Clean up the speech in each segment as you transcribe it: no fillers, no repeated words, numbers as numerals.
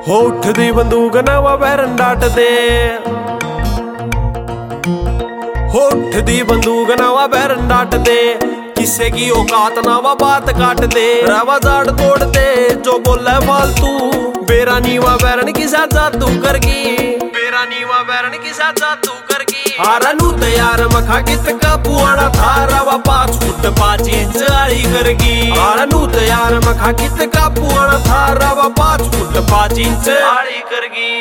होठ दी बंदूक नवा बैरन डाट दे, होठ दी बंदूक नवा बैरन डाट दे, किसे की औकात नावा बात काट दे, रवा जाड़ तोड़ दे जो बोले फालतू, बेरा नीवा बैरन की साथ जादू करगी, बेरा नीवा बैरन की साथ जादू करगी। हारा नू तैयार मखा कित का पुआना था, रवा 5 फुट 5 इंच आड़ी करगी। हारा नू तैयार मखा कित का पुआना था, रवा 5 फुट 5 इंच आड़ी करगी।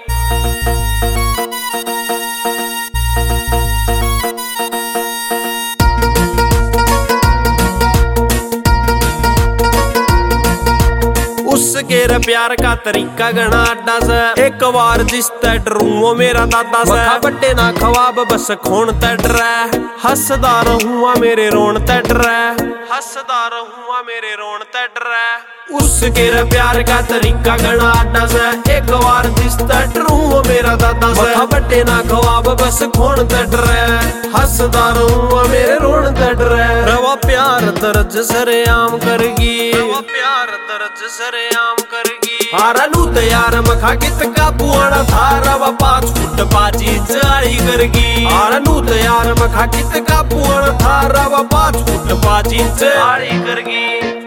उसके रे प्यार का तरीका घना अड्डा से, एक बार जिस ते डरूं मेरा दादा से, बट्टे ना खवाब बस खोन ते डरै, हंसदा रहूंगा मेरे रोन ते डरै, हंसदा रहूंगा मेरे रोन ते डरै। उसके रे प्यार का तरीका घना अड्डा से, एक बार जिस ते डरूं मेरा दादा से, बट्टे ना खवाब बस खोन ते डरै, हंसदा रहूंगा मेरे रोन ते डरै। रवा प्यार दर्ज सरेआम करगी, रवा प्यार दर्ज सरेआम करगी। हारा नू तैयार मखा कित का पुआना था, रवा 5 फुट 5 इंच आड़ी करगी। हारा नू तैयार मखा कित का पुआना था, रवा 5 फुट 5 इंच आड़ी करगी।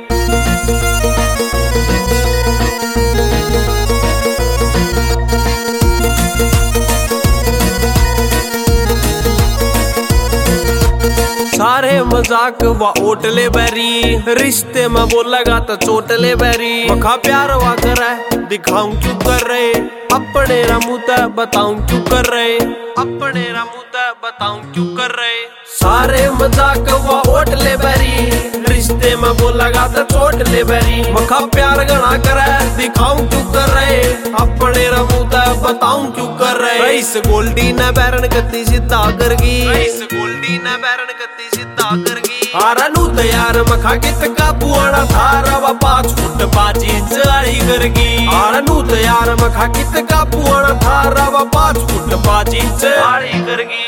सारे मजाक व ओटले बैरी, रिश्ते में बोलेगा तो चोटले बैरी, मखा प्यार वा करे दिखाऊं क्यों कर रहे, अपने रमुता बताऊं क्यों कर रहे, अपने रमुता बताऊं क्यों कर रहे। सारे मजाक व ओटले बैरी, रिश्ते में बोलेगा तो चोटले बैरी, मखा प्यार गणा करे दिखाऊं क्यों कर रहे, अपने रमुता बताऊं क्यों कर रहे। रईस गोल्डी न बैरन गति सीधा करगी, रईस गोल्डी न बैरन गति सीधा करगी। हारा नू तैयार मखा कित का पुआना था, रवा 5 फुट 5 इंच आड़ी करगी। हारा नू तैयार मखा कित का पुआना था, रवा 5 फुट 5 इंच आड़ी करगी।